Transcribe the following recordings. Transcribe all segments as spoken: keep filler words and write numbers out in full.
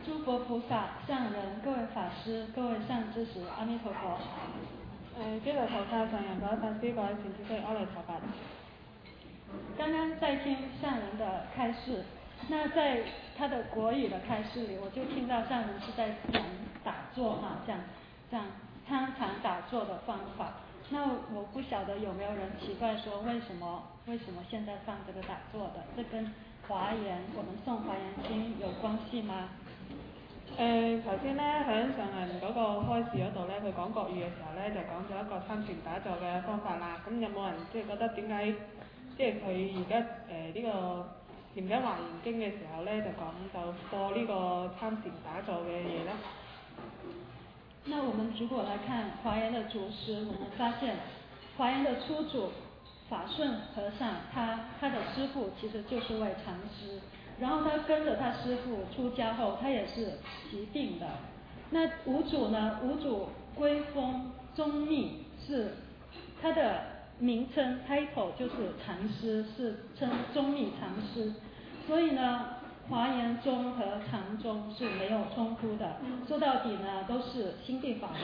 诸佛菩萨、上人、各位法师、各位善知识，阿弥陀佛。 誒，諸位菩薩、上人、各位法師、各位善知識，阿彌陀佛。 刚刚在听上人的开示，那在他的国语的开示里，我就听到上人是在讲打坐哈，讲讲参禅打坐的方法。那我不晓得有没有人奇怪说，为什么为什么现在放这个打坐的？这跟華嚴我們誦華嚴經有關係嗎？ 誒頭先咧喺上人嗰個開示嗰度咧，佢講國語嘅時候咧，就講咗一個參禪打坐嘅方法啦。咁有冇人即係覺得點解即係佢而家誒呢個念緊華嚴經嘅時候咧，就講就播呢個參禪打坐嘅嘢咧？ 那我們如果來看華嚴的祖師，我們發現華嚴的初祖法順和尚，他他的師父其實就是位禪師，然後他跟着他師父出家後，他也是習定的。那五祖呢？五祖歸宗宗密是他的名稱 title 就是禪師，是稱宗密禪師。所以呢，華嚴宗和禪宗是沒有衝突的，說到底呢，都是心地法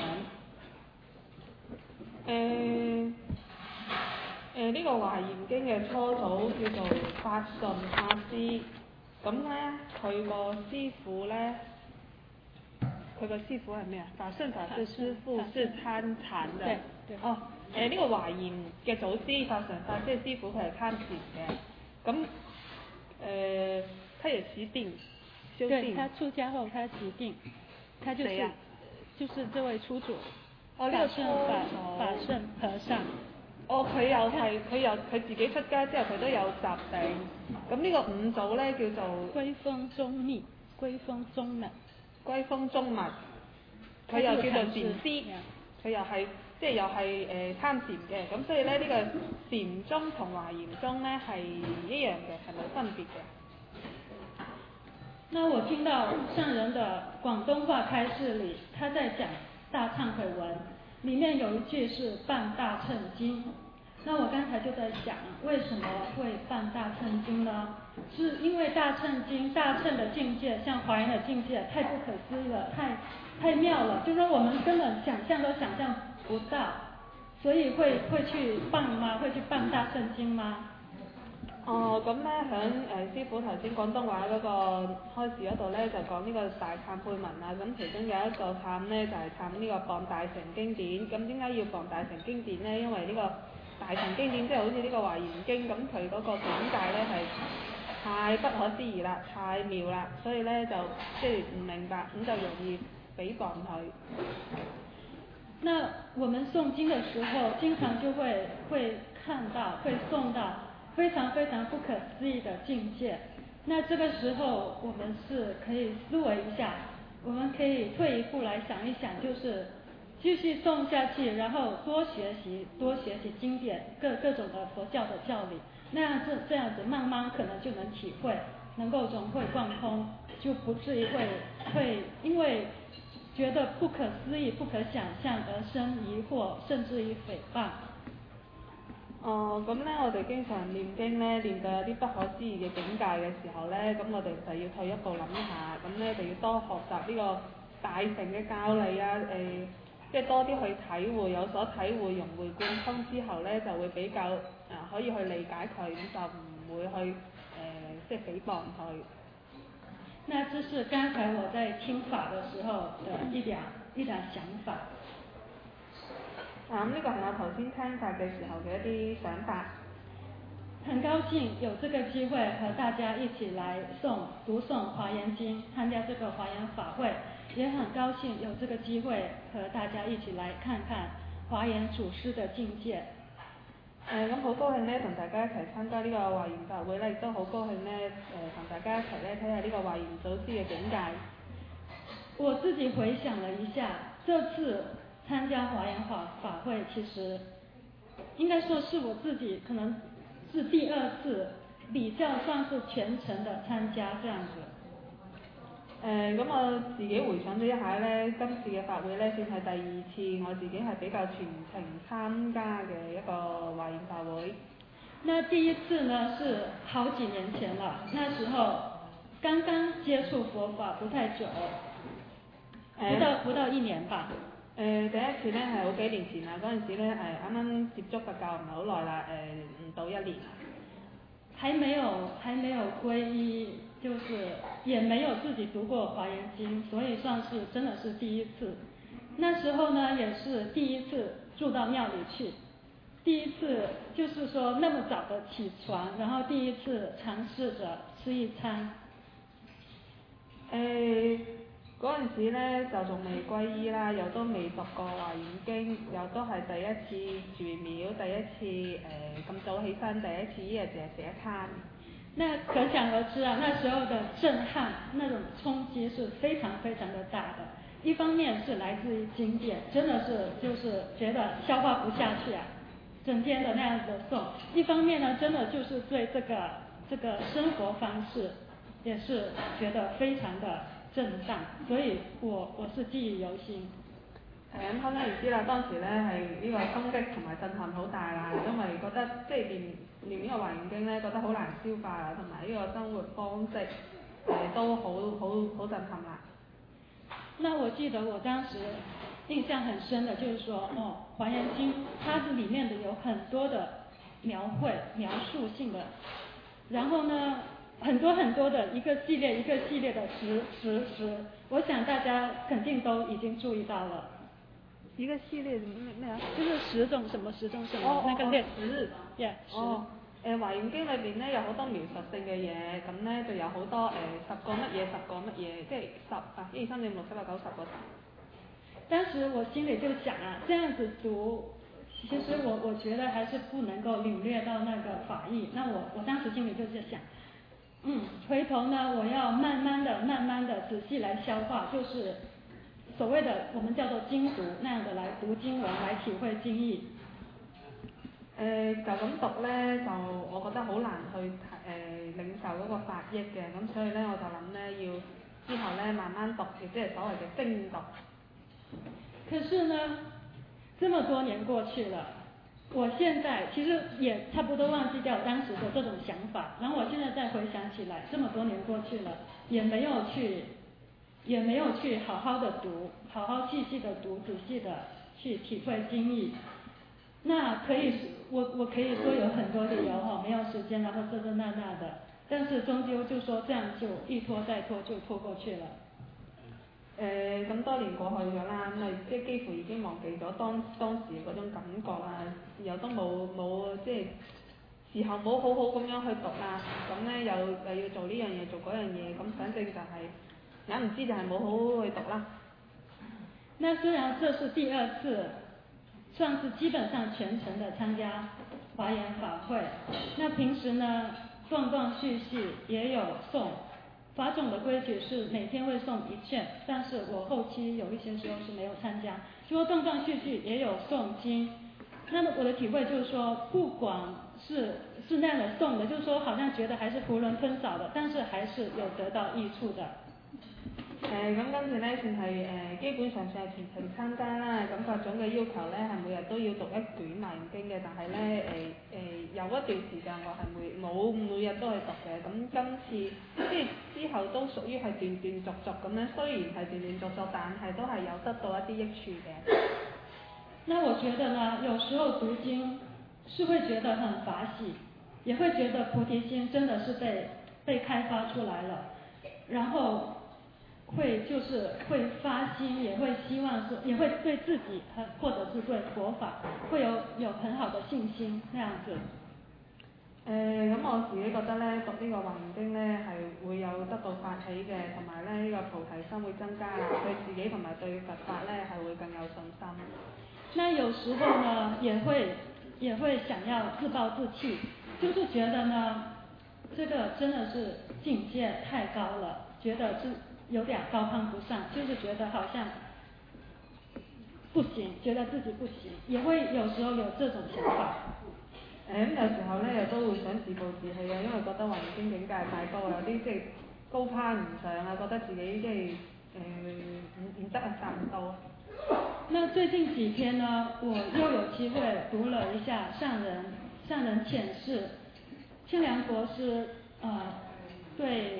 門。 誒。誒呢、這個華嚴經嘅初祖叫做法順法師，咁咧佢個師傅咧，佢個師傅係咩啊？法順法師師傅是參禪嘅。哦，誒、呃、呢、這個華嚴嘅祖師法順法師嘅師傅佢係參禪嘅，咁誒他也習定修定。 對，他出家後他習定，他就是、啊、就是這位初祖。 哦，呢、這個初祖法順和尚。 哦，佢又係佢又佢自己出家之後，佢都有習定。咁呢個五祖咧叫做歸宗宗密，歸宗宗密， 歸宗宗密。佢又叫做禪師，佢又係即係又係誒參禪嘅。咁所以咧呢、這個禪宗同華嚴宗咧係一樣嘅，係冇分別嘅。 那我聽到上人的廣東話開示裡，他在講大懺悔文。裡面有一句是辦大乘經，那我剛才就在想，為什麼會辦大乘經呢？是因為大乘經大乘的境界，像華嚴的境界太不可思議了，太太妙了，就是說我們根本想象都想象不到，所以會會去辦嗎？會去辦大乘經嗎？ 哦，咁咧響誒師傅頭先廣東話嗰個開示嗰度咧，就講呢個大懺悔文啊。咁其中有一個懺咧，就係懺呢個傍大乘經典。咁點解要傍大乘經典咧？因為呢個大乘經典即係好似呢個華嚴經，咁佢嗰個境界咧係太不可思議啦，太妙啦，所以咧就即係唔明白，咁就容易誹謗佢。 那我們誦經的時候，經常就會會看到，會誦到非常非常不可思議的境界，那這個時候我們是可以思維一下，我們可以退一步來想一想，就是繼續誦下去，然後多學習多學習經典，各各種的佛教的教理，那樣這這樣子慢慢可能就能體會，能夠融會貫通，就不至於會會因為覺得不可思議不可想象而生疑惑，甚至於誹謗。 哦，咁咧，我哋經常念經咧，念到有啲不可思議嘅境界嘅時候咧，咁我哋就要退一步諗一下，咁咧就要多學習呢個大乘嘅教理啊，誒、呃，即係多啲去體會，有所體會，融會貫通之後咧，就會比較啊、呃、可以去理解佢，咁就唔會去誒、呃、即係誹謗佢。 那這是剛才我在聽法的時候的一點一點想法。 啊，咁呢個係我頭先聽法嘅時候嘅一啲想法。 很高興有這個機會和大家一起來誦讀誦華嚴經，參加這個華嚴法會，也很高興有這個機會和大家一起來看看華嚴祖師的境界。 誒咁好高興咧，同大家一齊參加呢個華嚴法會咧，亦都好高興咧，誒、呃、同大家一齊咧睇下呢個華嚴祖師嘅境界。 我自己回想了一下，這次參加華嚴法法會，其實應該說是我自己可能是第二次比較算是全程的參加這樣子。 誒咁、呃、我自己回想咗一下咧，今次嘅法會咧算係第二次我自己係比較全程參加嘅一個華嚴法會。 那第一次呢是好幾年前了，那時候剛剛接觸佛法不太久，不到不到一年吧。 誒、呃、第一次咧係好幾年前啦，嗰陣時咧誒啱啱接觸佛教唔係好耐啦，誒、呃、唔到一年。 還沒有還沒有皈依，就是也沒有自己讀過華嚴經，所以算是真的是第一次。那時候呢，也是第一次住到廟裏去，第一次就是說那麼早的起床，然後第一次嘗試着吃一餐。 誒嗰陣時咧就仲未皈依啦，又都未讀過華嚴經，又都係第一次住廟，第一次誒咁、呃、早起身，第一次一日淨係食一餐。 那可想而知啊，那時候的震撼，那種衝擊是非常非常的大的。一方面是來自於經典，真的是就是覺得消化不下去啊，整天的那樣子的誦。一方面呢，真的就是對這個這個生活方式，也是覺得非常的震盪，所以我我是記憶猶新。 誒咁可想而知啦，當時咧係呢個衝擊同埋震撼好大啦，因為覺得即係念念呢個華嚴經咧，覺得好難消化啊，同埋呢個生活方式誒、呃、都好好好震撼啦。 那我記得我當時印象很深的，就是說，哦，華嚴經它是裡面的有很多的描繪描述性的，然後呢，很多很多的一個系列一個系列的十十十，我想大家肯定都已經注意到了。 一個系列咩咩啊？ 就是十種什麼十種什麼、 哦、 那個列十， yeah, 十。 哦。誒華嚴經裏邊咧有好多描述性嘅嘢，咁咧就有好多誒、呃、十個乜嘢十個乜嘢，即係十啊一二三四五六七八九十個十。 當時我心裡就想啊，這樣子讀，其實我我覺得還是不能夠領略到那個法義。那我我當時心裡就是想，嗯，回頭呢我要慢慢的、慢慢的仔細來消化，就是所謂的我們叫做經讀那樣的來讀經文，來體會經義。 誒、呃、就咁讀咧，就我覺得好難去誒、呃、領受嗰個法益嘅，咁所以咧我就諗咧要之後咧慢慢讀，亦即係所謂嘅精讀。 可是呢，這麼多年過去了，我現在其實也差不多忘記掉當時的這種想法，然後我現在再回想起來，這麼多年過去了，也沒有去，也沒有去好好的讀，好好細細的讀，仔細的去體會經義。那可以，我我可以說有很多理由哈，沒有時間，然後這這那那的，但是終究就說這樣就一拖再拖就拖過去了。 誒咁、呃、多年過去咗啦，咁啊即係幾乎已經忘記咗當當時嗰種感覺啦，又都冇冇即係時候冇好好咁樣去讀啦，咁咧又又要做呢樣嘢做嗰樣嘢，咁反正就係硬唔知就係冇好好去讀啦。 那雖然這是第二次，算是基本上全程的參加華嚴法會，那平時呢斷斷續續也有誦。法種的規矩是每天會誦一卷，但是我後期有一些時候是沒有參加，就說斷斷續續也有誦經。那麼我的體會就是說，不管是是那樣的誦的，就是說好像覺得還是囫圇吞棗的，但是還是有得到益處的。 誒咁今次咧算係誒基本上算係全程參加啦，咁各種嘅要求咧係每日都要讀一卷華嚴經嘅，但係咧誒誒有一段時間我係每冇每日都去讀嘅，咁今次即係之後都屬於係斷斷續續咁樣，雖然係斷斷續續，但係都係有得到一啲益處嘅。 那我覺得呢，有時候讀經是會覺得很法喜，也會覺得菩提心真的是被被開發出來了，然後會就是會發心，也會希望是，也會對自己和或者是對佛法會有有很好的信心，那樣子。 誒咁、呃、我自己覺得咧，讀呢個華嚴經咧係會有得到發起嘅，同埋咧呢、這個菩提心會增加啦，對自己同埋對佛法咧係會更有信心。 那有時候呢，也會也會想要自暴自棄，就是覺得呢，這個真的是境界太高了，覺得是有點高攀不上，就是覺得好像不行，覺得自己不行，也會有時候有這種想法。 誒咁、嗯、有時候咧又都會想自暴自棄啊，因為覺得華嚴經境界太高啦，有啲即係高攀唔上啊，覺得自己即係誒唔唔得啊，達唔到。 那最近幾天呢，我又有機會讀了一下上人上人淺釋，清涼國師呃對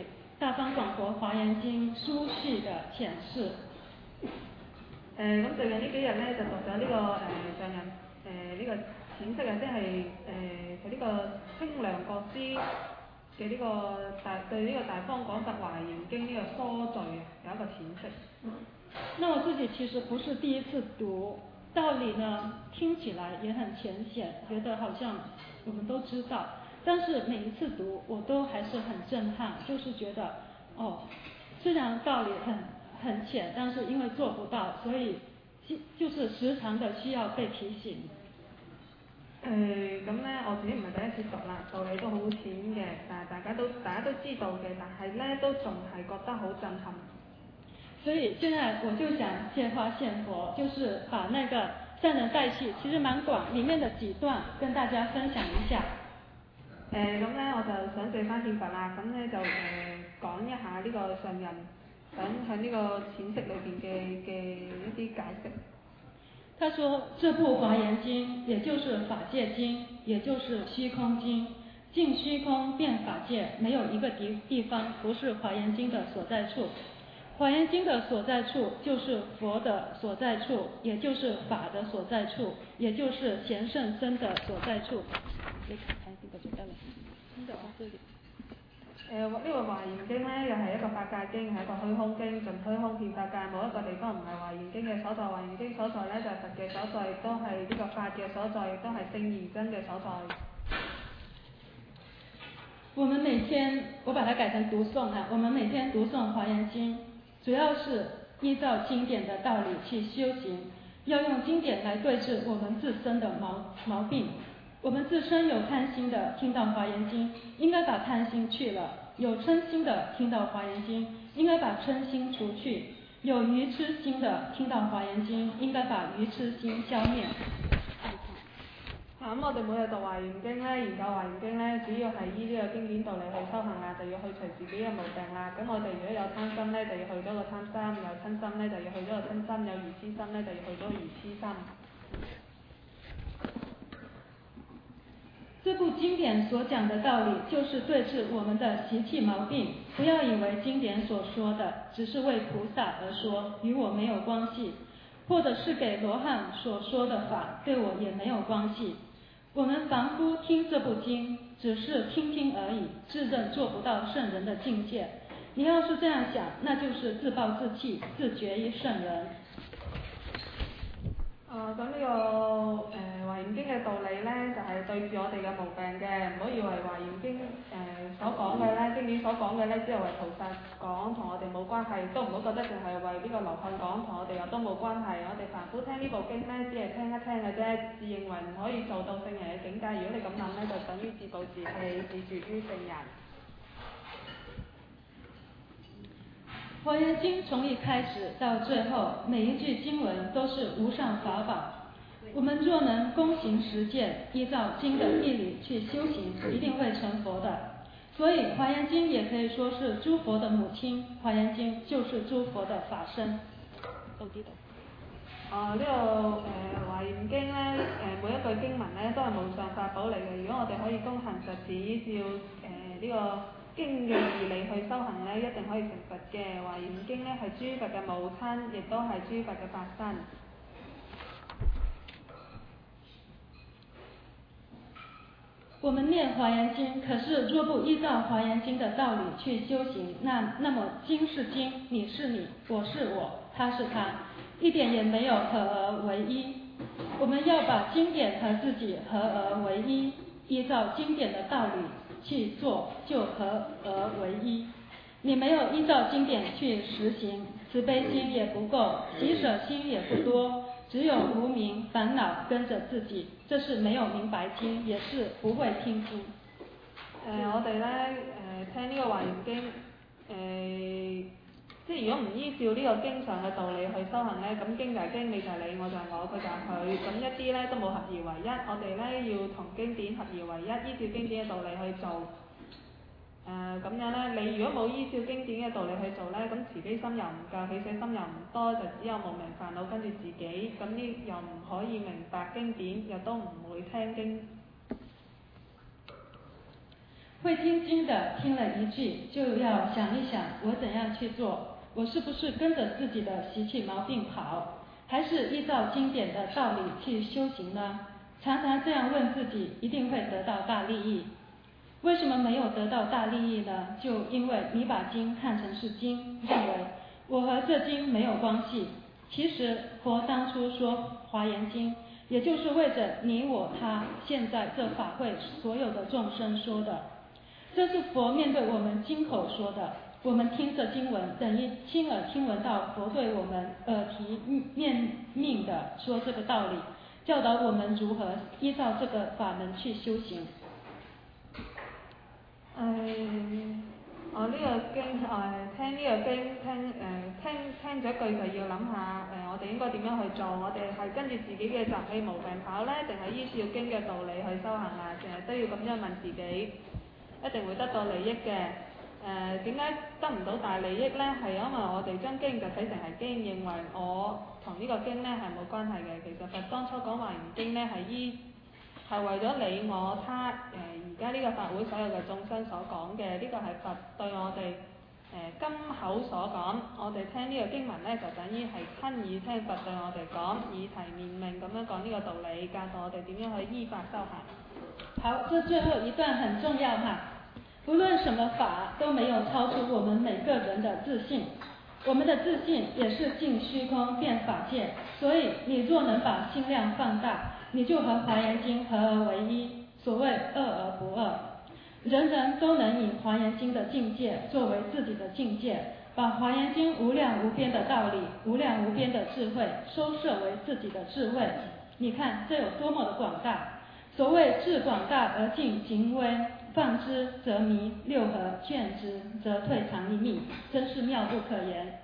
大方廣佛華嚴經書序嘅闡釋。 誒咁最近呢幾日咧就讀咗呢、這個誒、呃、上人誒呢個闡釋啊，即係誒佢呢個清涼國師嘅呢個大對呢個大方廣佛華嚴經呢個疏序啊有一個闡釋。 那我自己其實不是第一次讀，道理呢聽起來也很淺顯，覺得好像我們都知道，但是每一次讀我都還是很震撼，就是覺得哦，雖然道理很很淺，但是因為做不到，所以就是時常的需要被提醒。 誒咁咧，我自己唔係第一次讀啦，道理都好淺嘅，但係大家都大家都知道嘅，但係咧都仲係覺得好震撼。 所以現在我就想借花獻佛，就是把那個善人帶氣其實蠻廣，裡面的幾段跟大家分享一下。 誒咁咧，我就想借花獻佛啦，咁咧就誒、呃、講一下呢個上人想喺呢個闡釋裏邊嘅嘅一啲解釋。 他說：這部華嚴經，也就是法界經，也就是虛空經，盡虛空遍法界，沒有一個地地方不是華嚴經的所在處。華嚴經的所在處就是佛的所在處，也就是法的所在處，也就是賢聖僧的所在處。你看看這個就得了，聽到這裡。 誒呢個華嚴經咧，又係一個法界經，係一個虛空經，盡虛空遍法界，冇一個地方唔係華嚴經嘅所在。華嚴經所在咧就係、是、佛嘅所在，亦都係呢個法嘅所在，亦都係聖義真嘅所在。 我們每天，我把它改成讀誦啊，我們每天讀誦華嚴經，主要是依照經典的道理去修行，要用經典來對治我們自身的毛毛病。我們自身有貪心的，聽到華嚴經，應該把貪心去了；有嗔心的，聽到華嚴經，應該把嗔心除去；有愚痴心的，聽到華嚴經，應該把愚痴心消滅。 咁、嗯、我哋每日讀華嚴經咧，研究華嚴經咧，主要係依呢個經典道理去修行啦，就要去除自己嘅毛病啦。咁我哋如果有貪心咧，就要去咗個貪心；有嗔心咧，就要去咗個嗔心；有愚痴心咧，就要去咗個愚痴心。 這部經典所講的道理，就是對治我們的習氣毛病。不要以為經典所說的只是為菩薩而說，與我沒有關係，或者是給羅漢所說的法，對我也沒有關係。我們凡夫聽這部經，只是聽聽而已，自認做不到聖人的境界。你要是這樣想，那就是自暴自棄，自絕於聖人。 啊，咁呢、這個誒華嚴經嘅道理咧，就係、是、對治我哋嘅毛病嘅，唔好以為華嚴經誒、呃、所講嘅咧，經典所講嘅咧，只係為菩薩講，同我哋冇關係，都唔好覺得淨係為呢個羅漢講，同我哋又都冇關係。我哋凡夫聽呢部經咧，只係聽一聽嘅啫，自認為唔可以做到聖人嘅境界。如果你咁諗咧，就等於自暴自棄，自絕於聖人。 華嚴經從一開始到最後，每一句經文都是無上法寶。我們若能躬行實踐，依照經的義理去修行，一定會成佛的。所以華嚴經也可以說是諸佛的母親，華嚴經就是諸佛的法身。 啊，呢、這個誒、呃、華嚴經咧，誒、呃、每一句經文咧都係無上法寶嚟嘅。如果我哋可以躬行實踐，依照誒呢、這個經嘅義理去修行咧，一定可以成佛嘅。華嚴經咧係諸佛嘅母親，亦都係諸佛嘅法身。 我們念華嚴經，可是若不依照華嚴經的道理去修行，那那麼經是經，你是你，我是我，他是他，一點也沒有合而為一。我們要把經典和自己合而為一，依照經典的道理去做，就合而為一。你沒有依照經典去實行，慈悲心也不夠，喜捨心也不多，只有無明煩惱跟着自己，這是沒有明白經，也是不會聽經。誒、 呃，我哋咧誒聽呢個華嚴經，誒、呃、即係如果唔依照呢個經上嘅道理去修行咧，咁經就係經，你就係你，我就係我，佢就係佢，咁一啲咧都冇合而為一。我哋咧要同經典合而為一，依照經典嘅道理去做。誒、呃、咁樣咧，你如果冇依照經典嘅道理去做咧，咁慈悲心又唔夠，喜捨心又唔多，就只有無明煩惱跟住自己，咁呢又唔可以明白經典，又都唔會聽經。 会听经的听了一句，就要想一想我怎样去做，我是不是跟着自己的习气毛病跑，还是依照经典的道理去修行呢？常常这样问自己，一定会得到大利益。为什么没有得到大利益呢？就因为你把经看成是经，认为我和这经没有关系。其实佛当初说华严经，也就是为着你我他现在这法会所有的众生说的。这是佛面对我们经口说的，我们听着经文，等于亲耳听闻到佛对我们耳提面命的说这个道理，教导我們如何依照這個法門去修行。 誒、我呢個經誒、聽呢個經聽誒、聽聽咗一句就要諗下誒、我哋應該點樣去做？我哋係跟住自己嘅習氣毛病跑呢，定係依照經嘅道理去修行啊？成日都要咁樣問自己，一定會得到利益嘅。誒點解得唔到大利益呢？係因為我哋將經就睇成係經，認為我同呢個經呢係冇關係嘅。其實佛當初講華嚴經呢係依係為咗你我他誒而家呢個法會所有嘅眾生所講嘅，呢個係佛對我哋誒金口所講，我哋聽呢個經文呢，就等於係親耳聽佛對我哋講，耳提面命咁樣講呢個道理，教導我哋點樣去依法修行。 好，這最後一段很重要哈。無論什麼法都沒有超出我們每個人的自信，我們的自信也是盡虛空變法界，所以你若能把心量放大，你就和華嚴經合而為一，所謂二而不二。人人都能以華嚴經的境界作為自己的境界，把華嚴經無量無邊的道理、無量無邊的智慧收攝為自己的智慧。你看這有多麼的廣大。所謂智廣大而盡極微，放之則迷，六合勸之則退藏一密，真是妙不可言。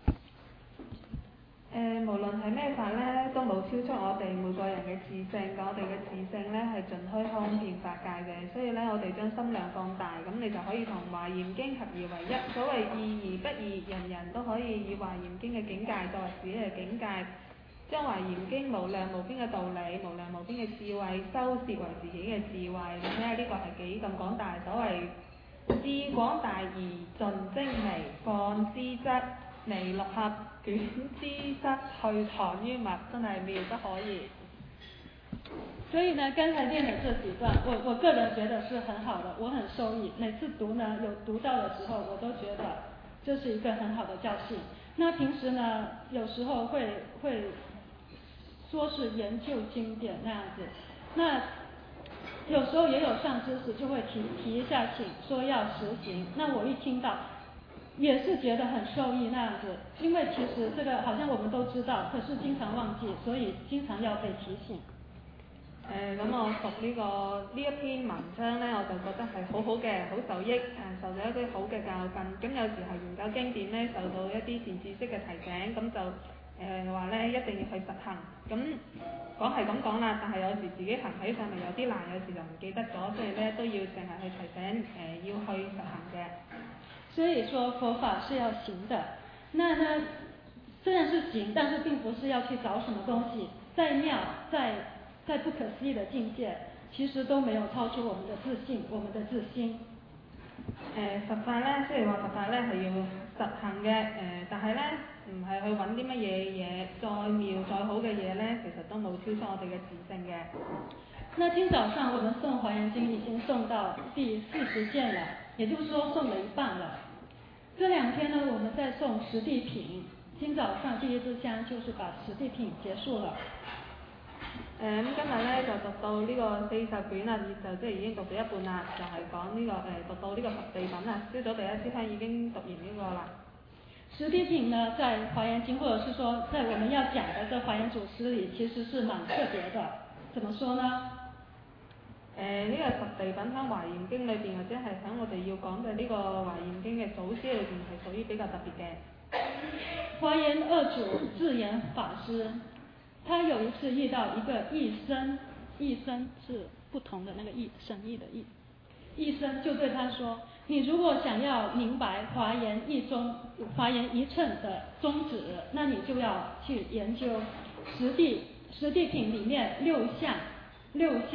誒、無論係咩法咧，都冇超出我哋每個人嘅自性。我哋嘅自性咧係盡虛空遍法界嘅，所以咧我哋將心量放大，咁你就可以同華嚴經合而為一。所謂異而不異，人人都可以以華嚴經嘅境界作為自己嘅境界，將華嚴經無量無邊嘅道理、無量無邊嘅智慧收攝為自己嘅智慧。你睇下呢個係幾咁廣大？所謂智廣大而盡精微，放之則微六合，捲之則退藏於密，真係妙不可言。 所以呢，剛才念的這幾段，我我個人覺得是很好的，我很受益。每次讀呢，有讀到的時候，我都覺得這是一個很好的教訓。那平時呢，有時候會會說是研究經典那樣子，那有時候也有上知識就會提提一下請說要實行。那我一聽到，也是覺得很受益那樣子，因為其實這個好像我們都知道，可是經常忘記，所以經常要被提醒。 誒咁、呃、我讀呢、這個呢一篇文章呢，我就覺得係好好嘅，好受益，誒、呃、受咗一啲好嘅教訓。咁有時候研究經典呢，受到一啲善知識嘅提醒，咁就誒話、呃、呢一定要去實行。咁講係咁講啦，但係有時自己行起上嚟有啲難，有時就唔記得咗，所以呢都要成日去提醒誒、呃、要去實行嘅。 所以說佛法是要行的，那呢雖然是行，但是並不是要去找什麼東西，再妙再再不可思議的境界，其實都沒有超出我們的自信，我們的自心。 誒、呃、佛法呢，雖然話佛法呢係要實行嘅，誒、呃、但係呢唔係去揾啲乜嘢嘢再妙再好嘅嘢呢，其實都冇超出我哋嘅自性嘅。 那今早上我們誦華嚴經已經誦到第四十件了，也就是說誦了一半了。這兩天呢，我們在誦十地品。今早上第一支香就是把十地品結束了。 誒咁、呃、今日咧就讀到呢個四十卷啦，就即係已經讀到一半啦，就係、是、講呢、這個誒、呃、讀到呢個十地品啦。朝早第一支香已經讀完呢個啦。 十地品呢，在華嚴經或者是說在我們要講的這華嚴祖師裡，其實是蠻特別的。怎麼說呢？ 誒呢、呃這個十地品喺華嚴經裏邊，或者係喺我哋要講嘅呢個華嚴經嘅祖師裏邊，係屬於比較特別嘅。 華嚴二祖智嚴法師，他有一次遇到一個異生，異生是不同的那個異，生意的異，異生就對他說：你如果想要明白華嚴一宗、華嚴一乘的宗旨，那你就要去研究十地十地品裡面六項六項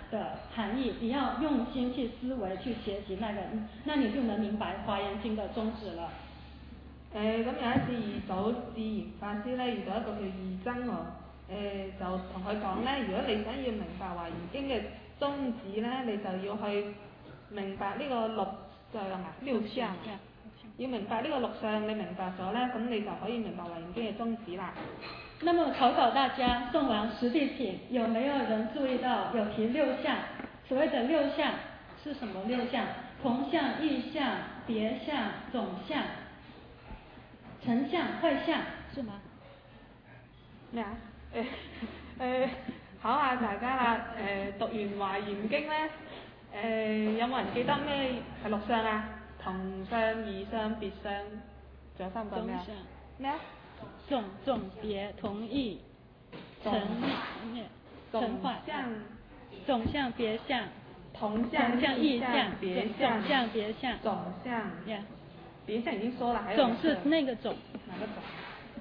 的含义，你要用心去思维去學習那個，那你就能明白《華嚴經》的宗旨了。 誒咁、呃、有一次二祖智賢法師咧遇到一個叫義僧喎，誒、呃、就同佢講咧，如果你想要明白《華嚴經》嘅宗旨咧，你就要去明白呢個六相啊，六相，要明白呢個六相，你明白咗咧，咁你就可以明白《華嚴經》嘅宗旨啦。 那麼考考大家，誦完十地品，有沒有人注意到有提六相？所謂的六相是什麼六相？同相、異相、別相、總相、成相、壞相，是嗎？ 咩啊？誒誒，考下大家啦。誒、呃、讀完《華嚴經》咧，誒、呃、有冇人記得咩係六相啊？同相、異相、別相，仲有三個咩啊？咩啊？ 總總別同異成咩？成壞相、總相、別相、 同相、異相、別相、 總相、別相、 總相。 Yeah. 別相已經說了，還有總是那個總。 哪個總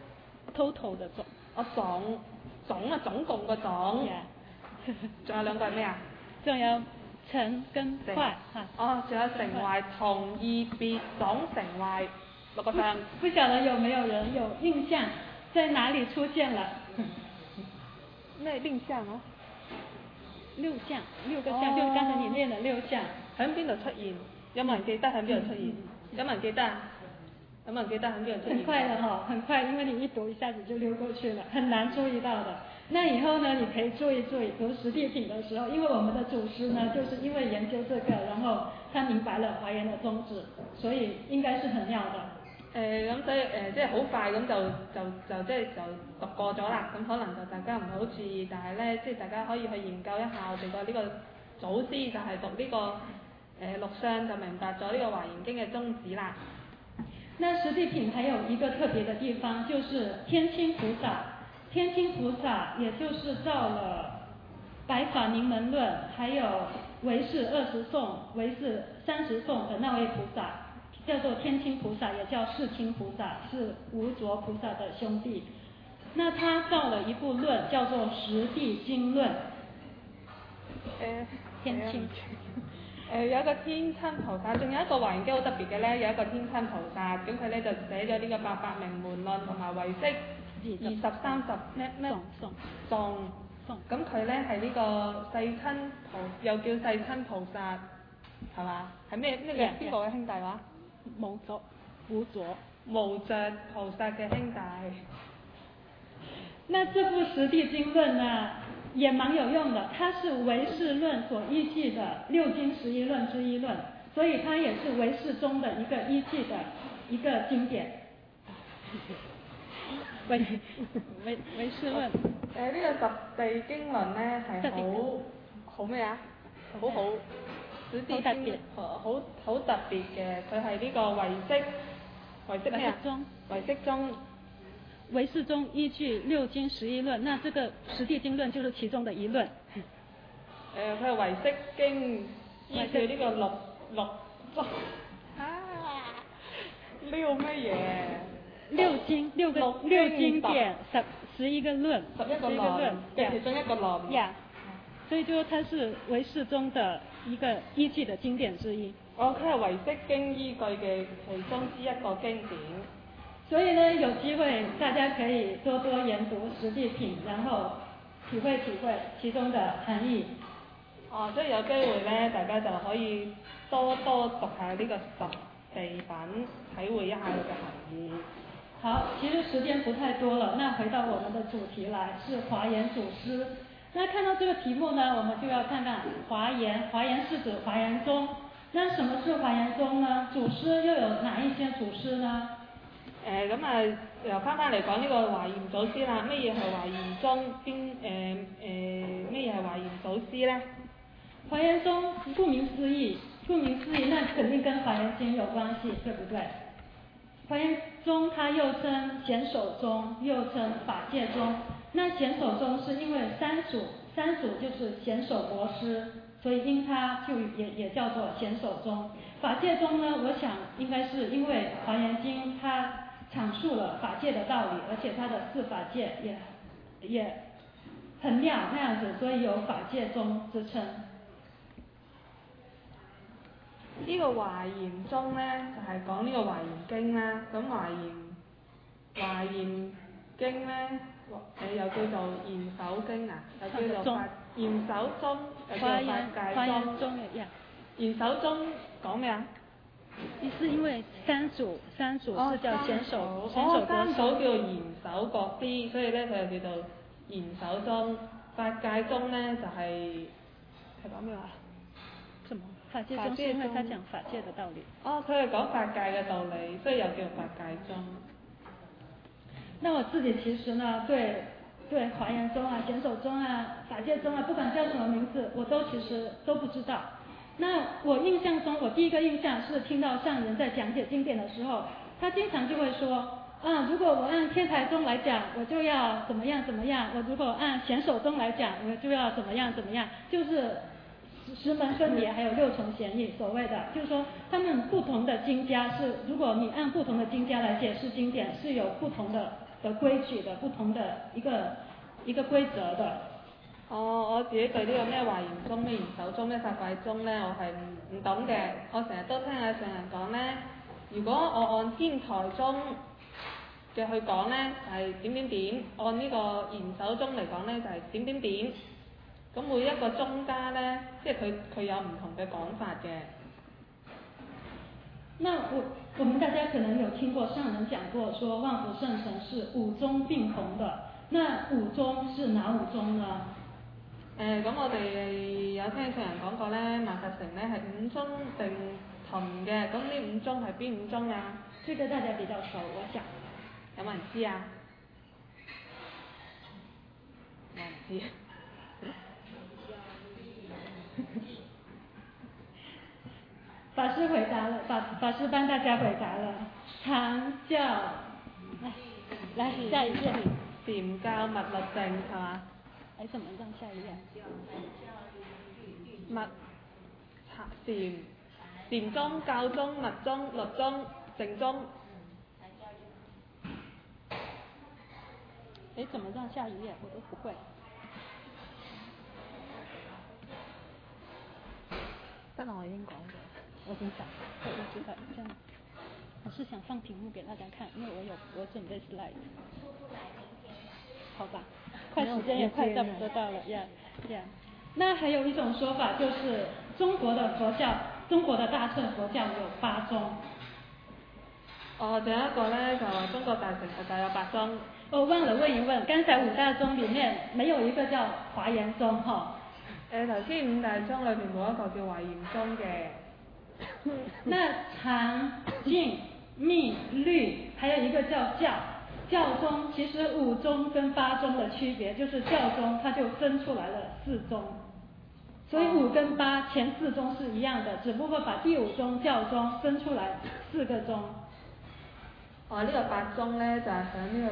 ？total 的總。 哦，總總啊，總共個總。 Yeah. 仲有兩個係咩啊？ 仲有成跟壞哈。 哦，仲有成壞、同異、別、總、成壞六個相。 不曉得有沒有人有印象，在哪裡出現了？ 咩印象啊？ 六項，六個項，哦、就是剛才你念的六項。 喺邊度出現？有冇人記得喺邊度出現？嗯、有冇人記得啊？有冇人記得喺邊度出現？ 很快的哈、哦，很快，因為你一讀一下子就溜過去了，很難注意到的。那以後呢，你可以注意注意讀十地品的時候，因為我們的祖師呢，就是因為研究這個，然後他明白了華嚴的宗旨，所以應該是很妙的。 誒咁、呃、所以誒、呃、即係好快咁就就就即係就讀過咗啦，咁可能就大家唔係好注意，但係咧即係大家可以去研究一下我哋個呢個祖師就係讀呢、這個誒、呃、六相就明白咗呢個華嚴經嘅宗旨啦。 那十地品還有一個特別的地方，就是天親菩薩。天親菩薩也就是照了《百法明門論》，還有唯識二十頌、唯識三十頌的那位菩薩，叫做天親菩薩，也叫世親菩薩，是無著菩薩的兄弟。那他造了一部論，叫做《十地經論》。 誒， 天親。 誒、呃、有一個天親菩薩，仲有一個華嚴經好特別嘅咧，有一個天親菩薩，咁佢咧就寫咗呢個《百法明門論》同埋唯識二十三十咩咩頌頌，咁佢咧係呢個世親菩，又叫世親菩薩，係嘛？係咩咩嘅邊個嘅兄弟話？ 無著無著無著菩薩嘅兄弟。 那這部《十地經論》呢，也蠻有用的，它是唯識論所依據的六經十一論之一論，所以它也是唯識中的一個依據的一個經典。唯唯唯識論。誒、 呃，呢、這個十地經論咧係好好咩啊？好好十地經好好好特別嘅，佢係呢個唯識唯識咩啊？唯識中。 唯識中依據六經十一論，那這個十地經論就是其中的一論。誒、 呃，佢係唯識經依據呢個六六宗。啊！六乜嘢？ 六經六個六，六經典十十一個論， 十一個論嘅其中一個論。 呀，所以就它是唯識中的一個依據的經典之一。 哦，佢係唯識經依據嘅其中之一個經典。 所以呢，有機會大家可以多多研讀十地品，然後體會體會其中的含義。 哦，即係有機會咧，大家就可以多多讀下呢個十地品，體會一下佢嘅含義。 好，其實時間不太多了，那回到我們的主題來，是華嚴祖師。那看到這個題目呢，我們就要看看華嚴，華嚴是指華嚴宗。那什麼是華嚴宗呢？祖師又有哪一些祖師呢？ 誒咁啊，又翻返嚟講呢個華嚴祖師啦。乜嘢係華嚴宗？邊誒誒乜嘢係華嚴祖師咧？ 華嚴宗顧名思義，顧名思義，那肯定跟華嚴經有關係，對不對？華嚴宗它又稱顯首宗，又稱法界宗。那顯首宗是因為三祖，三祖就是顯首國師，所以因它就也也叫做顯首宗。法界宗呢，我想應該是因為華嚴經它闡述了法界的道理，而且它的四法界也也很妙那樣子，所以有法界宗之稱。 呢個華嚴宗咧就係講呢個華嚴經啦。咁華嚴華嚴經咧，誒又叫做賢首經啊，又叫做法賢首宗，又叫做法界宗。賢首宗講咩啊？ 你是因為三祖三祖是叫賢首， 賢首三祖叫做賢首國師，所以咧佢就叫做賢首宗。法界宗咧就係係講咩話？ 什麼？法界宗是因為他講法界的道理。 哦，佢係講法界嘅道理，所以又叫法界宗。 那我自己其實呢，對對華嚴宗啊、賢首宗啊、法界宗啊，不管叫什麼名字，我都其實都不知道。那我印象中，我第一個印象是聽到上人在講解經典的時候，他經常就會說，啊，如果我按天台宗來講，我就要怎麼樣怎麼樣；我如果按賢首宗來講，我就要怎麼樣怎麼樣。就是十門分別，還有六重賢義，所謂的，就是說他們不同的經家是，如果你按不同的經家來解釋經典，是有不同的的規矩的，不同的一個一個規則的。 哦，我自己對呢個咩華嚴宗、咩賢首宗、咩法界宗咧，我係唔唔懂嘅。我成日都聽下上人講咧，如果我按天台宗嘅去講咧，就係點點點；按呢個賢首宗嚟講咧，就係點點點。咁每一個宗家咧，即係佢佢有唔同嘅講法嘅。 那我我們大家可能有聽過上人講過，說望福聖神是五宗並弘的。那五宗是哪五宗呢？ 誒、呃，咁我哋有聽上人講過咧，萬佛城咧係五宗並同嘅。咁呢五宗係邊五宗啊？ 這個大家比較熟，我想。 有冇人知啊？冇人知。 法師回答了，法法師幫大家回答了。禪教，來，來下一頁。 禪教密律淨係嘛？ 還怎麼讓下一頁？ 密禪禪宗、教宗、密宗、律宗、淨宗。 誒，怎麼讓下一頁？我都不會。得啦，我已經講咗。我已經講，我我知道這樣。我是想放屏幕給大家看，因為我有我準備 slide。好吧，快時間也快差不多到了呀呀。那還有一種說法，就是中國的佛教，中國的大乘佛教有八宗。 哦，仲有一個咧，就話中國大乘佛教有八宗。 我忘了問一問，剛才五大宗裡面沒有一個叫華嚴宗哈？ 誒，頭先五大宗裏邊冇一個叫華嚴宗嘅。 那禪、淨、密、律，還有一個叫教。教宗其實五宗跟八宗的區別，就是教宗它就分出來了四宗，所以五跟八前四宗是一樣的，只不過把第五宗教宗分出來四個宗。 哦，呢、這個八宗咧就係喺呢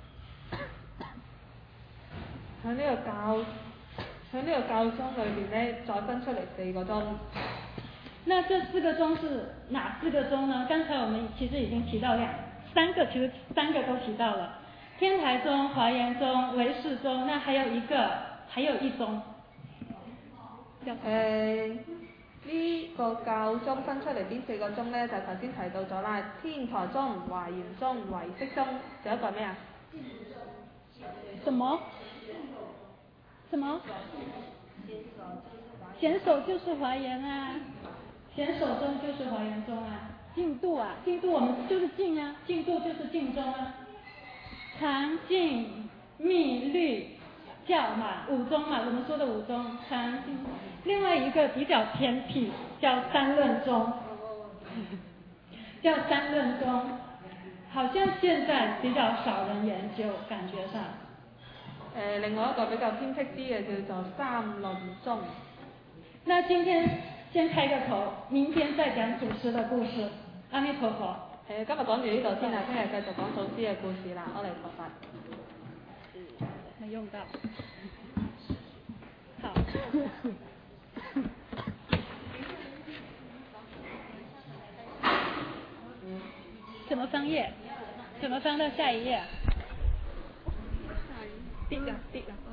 個喺呢個教喺呢個教宗裏邊咧再分出嚟四個宗。 那這四個宗是哪四個宗呢？剛才我們其實已經提到兩三個，其實三個都提到了，天台宗、華嚴宗、唯識宗，那還有一個，還有一宗。 誒、呃，呢、這個教宗分出嚟邊四個宗咧？就頭先提到咗啦，天台宗、華嚴宗、唯識宗，仲有一個係咩啊？ 什麼？什麼？賢首就是華嚴啊，賢首宗就是華嚴宗啊。淨度啊，淨度我們就是淨啊，淨度就是淨宗啊。禪、淨、密、律、教嘛，五宗嘛，我們說的五宗，禪、淨。另外一個比較偏僻，叫三論宗，叫三論宗，好像現在比較少人研究，感覺上。 誒、呃，另外一個比較偏僻啲嘅叫做三論宗。 那今天先開個頭，明天再講祖師的故事。阿彌陀佛。 誒，今日講到呢度先啦，聽日繼續講祖師嘅故事啦。阿彌陀佛。 沒用到。好。怎麼翻頁？怎麼翻到下一頁？ 跌啊跌啊！